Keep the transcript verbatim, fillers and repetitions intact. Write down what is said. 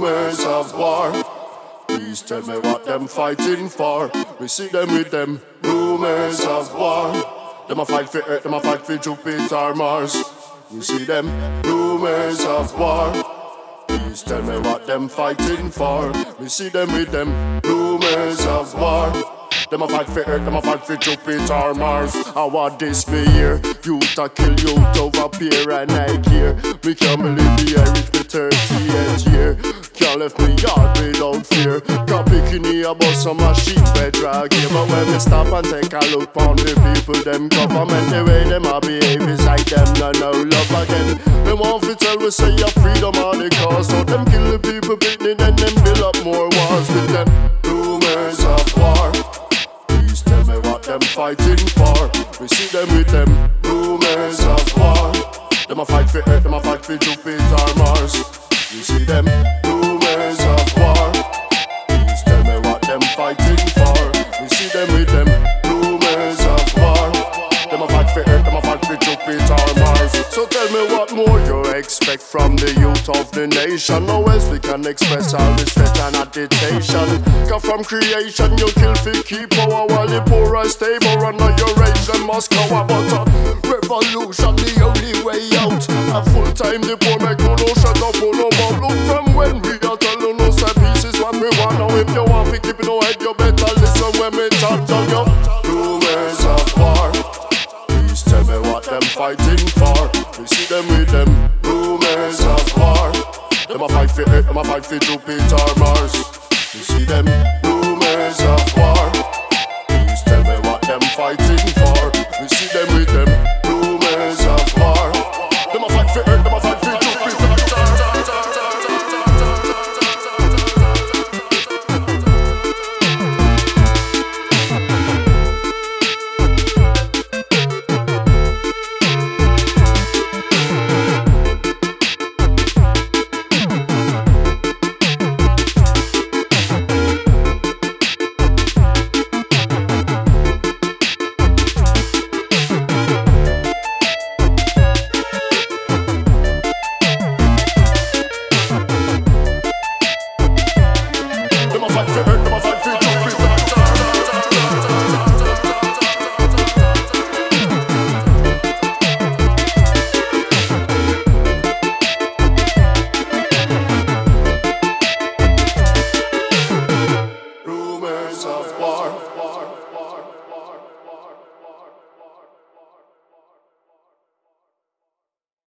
rumors of war. Please tell me what them fighting for. We see them with them rumors of war. Them a fight for Earth, them a fight for Jupiter, Mars. We see them rumors of war. Please tell me what them fighting for. We see them with them rumors of war. Them a fight for Earth, them a fight for Jupiter, Mars. I want this be here. Youth a kill youth over peer and I care. Me can't believe the Irish for thirty-eight year. Can't left me yard without fear. Can't pick in here about some machine where drag here. But when we stop and take a look on the people, them government, the way them a behave is like them no no love again. They want to tell we say your freedom on the cause. So them kill the people, beating it, then them build up more wars with them rumors of war. Please tell me what them fighting for. We see them with them rumors of war. Them a fight for Earth, them a fight for Jupiter, Mars. We see them rumors of war. Please tell me what them fighting for. We see them with them rumors of war. Them a fight for Earth, them a fight for Jupiter, Mars. So tell me what more you expect from the youth of the nation. No else we can express our respect and agitation. Cause from creation you kill for keep power, while the poor are stable. Run on your rage and must cover. But a revolution the only way out. A full time the poor make no no shut up or no more. Look from when we are telling us that peace is what we want. Now if you want to keep it no head, you better listen when we talk to you. Rumors of war. Please tell me what them fighting for. We see them with them rumors of war. Them a fight for Earth, them a fight for Jupiter, Mars. We see them rumors of war. Please tell me what them fighting for. We see them with them rumors of war. Them a fight for Earth, them a fight for Jupiter. Rumors of war.